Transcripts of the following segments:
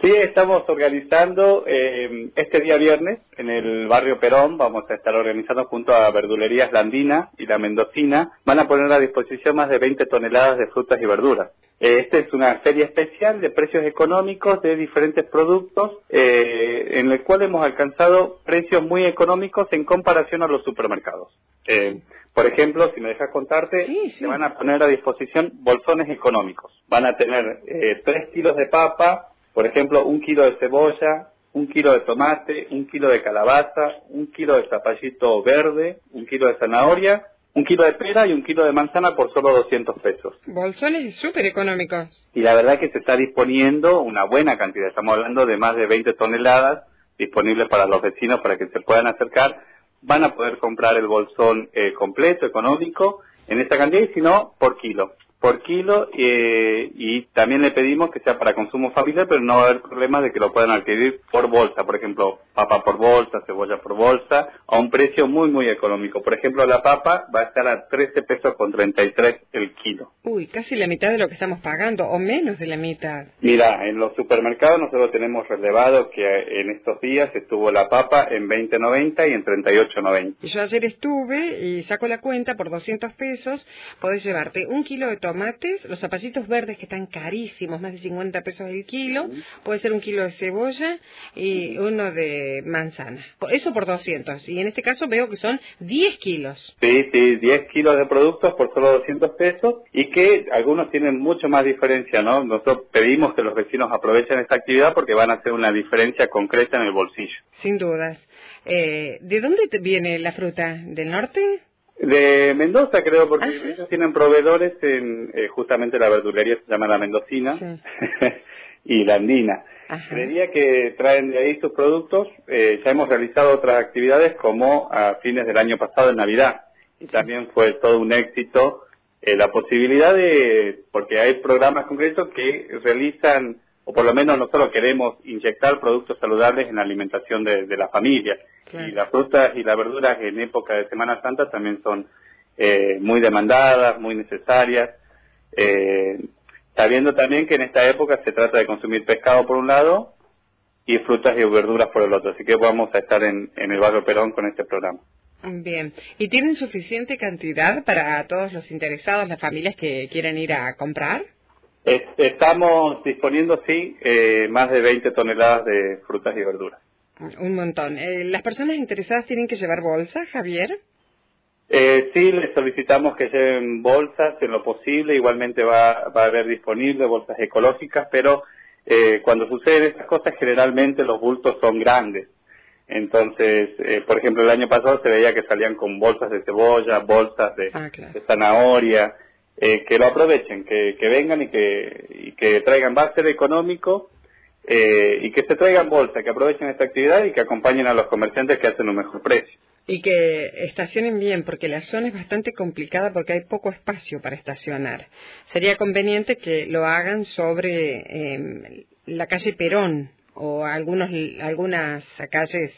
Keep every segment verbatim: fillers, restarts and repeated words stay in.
Sí, estamos organizando eh, este día viernes en el barrio Perón. Vamos a estar organizando junto a Verdulerías La Andina y La Mendocina. Van a poner a disposición más de veinte toneladas de frutas y verduras. Eh, esta es una feria especial de precios económicos de diferentes productos, eh, en el cual hemos alcanzado precios muy económicos en comparación a los supermercados. Eh, por ejemplo, si me dejas contarte, Sí, sí. se van a poner a disposición bolsones económicos. Van a tener eh, tres kilos de papa, por ejemplo, un kilo de cebolla, un kilo de tomate, un kilo de calabaza, un kilo de zapallito verde, un kilo de zanahoria, un kilo de pera y un kilo de manzana por solo doscientos pesos. Bolsones súper económicos. Y la verdad que se está disponiendo una buena cantidad. Estamos hablando de más de veinte toneladas disponibles para los vecinos para que se puedan acercar. Van a poder comprar el bolsón eh, completo, económico, en esta cantidad y si no, por kilo. Por kilo eh, y también le pedimos que sea para consumo familiar, pero no va a haber problema de que lo puedan adquirir por bolsa. Por ejemplo, papa por bolsa, cebolla por bolsa, a un precio muy, muy económico. Por ejemplo, la papa va a estar a trece pesos con treinta y tres el kilo. Uy, casi la mitad de lo que estamos pagando, o menos de la mitad. Mira, en los supermercados nosotros tenemos relevado que en estos días estuvo la papa en veinte noventa y en treinta y ocho noventa. Y yo ayer estuve y saco la cuenta, por doscientos pesos podés llevarte un kilo de tomates, los zapallitos verdes que están carísimos, más de cincuenta pesos el kilo, puede ser un kilo de cebolla y uno de manzana. Eso por doscientos, y en este caso veo que son diez kilos. Sí, sí, diez kilos de productos por solo doscientos pesos y que algunos tienen mucho más diferencia, ¿no? Nosotros pedimos que los vecinos aprovechen esta actividad porque van a hacer una diferencia concreta en el bolsillo. Sin dudas. Eh, ¿De dónde te viene la fruta? ¿Del norte? De Mendoza, creo, porque Ajá. ellos tienen proveedores en eh, justamente la verdulería se llama La Mendocina Sí. y La Andina. Ajá. Creería que traen de ahí sus productos. Eh, ya hemos realizado otras actividades como a fines del año pasado en Navidad. Y también fue todo un éxito eh, la posibilidad de, porque hay programas concretos que realizan, o por lo menos nosotros queremos inyectar productos saludables en la alimentación de, de la familia. Claro. Y las frutas y las verduras en época de Semana Santa también son eh, muy demandadas, muy necesarias. Eh, sabiendo también que en esta época se trata de consumir pescado por un lado y frutas y verduras por el otro. Así que vamos a estar en, en el barrio Perón con este programa. Bien. ¿Y tienen suficiente cantidad para todos los interesados, las familias que quieren ir a comprar? Es- Estamos disponiendo, sí, eh, más de veinte toneladas de frutas y verduras. Un montón. Eh, ¿Las personas interesadas tienen que llevar bolsa, Javier? Eh, sí, les solicitamos que lleven bolsas en lo posible. Igualmente va, va a haber disponible bolsas ecológicas, pero eh, cuando suceden estas cosas generalmente los bultos son grandes. Entonces, eh, por ejemplo, el año pasado se veía que salían con bolsas de cebolla, bolsas de, Ah, claro. de zanahoria. Eh, que lo aprovechen, que, que vengan y que, y que traigan, va a ser económico, eh, y que se traigan bolsa, que aprovechen esta actividad y que acompañen a los comerciantes que hacen un mejor precio. Y que estacionen bien, porque la zona es bastante complicada porque hay poco espacio para estacionar. Sería conveniente que lo hagan sobre eh, la calle Perón o algunos, algunas calles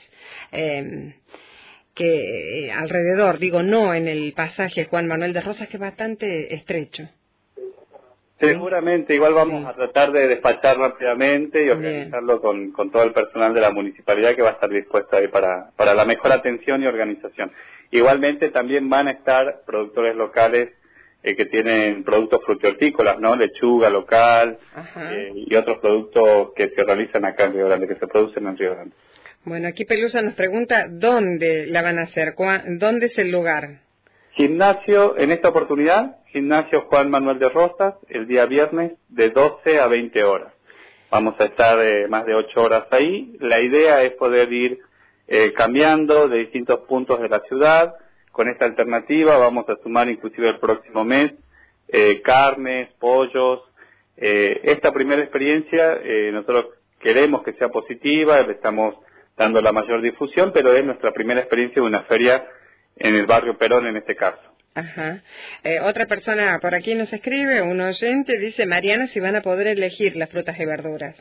eh, que eh, alrededor, digo, no en el pasaje Juan Manuel de Rosas, que es bastante estrecho. Seguramente, igual vamos Sí. a tratar de despachar rápidamente y organizarlo con, con todo el personal de la municipalidad que va a estar dispuesto ahí para, para la mejor atención y organización. Igualmente también van a estar productores locales eh, que tienen productos frutihortícolas, ¿no? Lechuga local eh, y otros productos que se realizan acá en Río Grande, que se producen en Río Grande. Bueno, aquí Pelusa nos pregunta dónde la van a hacer, ¿Cuá- dónde es el lugar? Gimnasio, en esta oportunidad, Gimnasio Juan Manuel de Rosas, el día viernes de doce a veinte horas. Vamos a estar eh, más de ocho horas ahí. La idea es poder ir eh, cambiando de distintos puntos de la ciudad. Con esta alternativa vamos a sumar inclusive el próximo mes eh, carnes, pollos. Eh, esta primera experiencia eh, nosotros queremos que sea positiva, le estamos dando la mayor difusión, pero es nuestra primera experiencia de una feria en el barrio Perón en este caso. Ajá. Eh, otra persona por aquí nos escribe, un oyente, dice, Mariana, si van a poder elegir las frutas y verduras.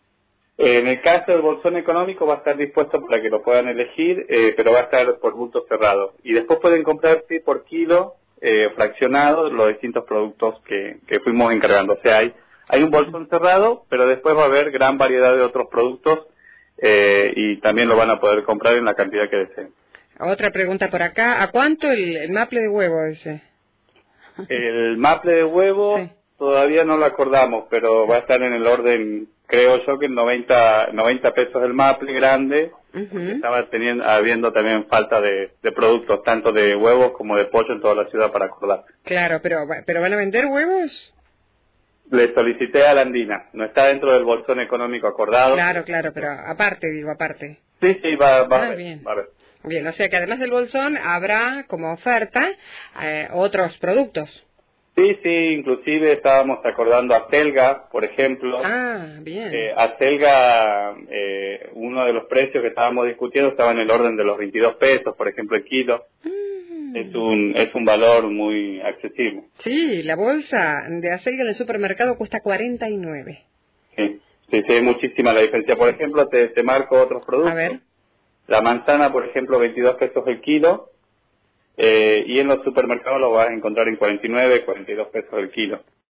Eh, en el caso del bolsón económico va a estar dispuesto para que lo puedan elegir, eh, pero va a estar por bulto cerrado. Y después pueden comprar sí, por kilo, eh, fraccionado, los distintos productos que, que fuimos encargando. O sea, hay, Hay un bolsón cerrado, pero después va a haber gran variedad de otros productos eh, y también lo van a poder comprar en la cantidad que deseen. Otra pregunta por acá. ¿A cuánto el, el maple de huevo ese? El maple de huevo Sí. todavía no lo acordamos, pero va a estar en el orden, creo yo, que en noventa, noventa pesos el maple grande. Uh-huh. Estaba teniendo, habiendo también falta de, de productos, tanto de huevos como de pollo en toda la ciudad para acordar. Claro, pero, pero ¿van a vender huevos? Le solicité a la Andina, no está dentro del bolsón económico acordado. Claro, claro, pero aparte, digo, aparte. Sí, sí, va, va, Ah, a ver, bien. va a ver. Bien, o sea que además del bolsón habrá como oferta eh, otros productos. Sí, sí, inclusive estábamos acordando a Selga, por ejemplo. Ah, bien. Eh, a Selga, eh, uno de los precios que estábamos discutiendo estaba en el orden de los veintidós pesos, por ejemplo, el kilo. Mm. Es un es un valor muy accesible. Sí, la bolsa de acelga en el supermercado cuesta cuarenta y nueve. Sí, sí, sí, es muchísima la diferencia. Por ejemplo, te, te marco otros productos. A ver. La manzana, por ejemplo, veintidós pesos el kilo. Eh, y en los supermercados lo vas a encontrar en cuarenta y nueve, cuarenta y dos pesos el kilo.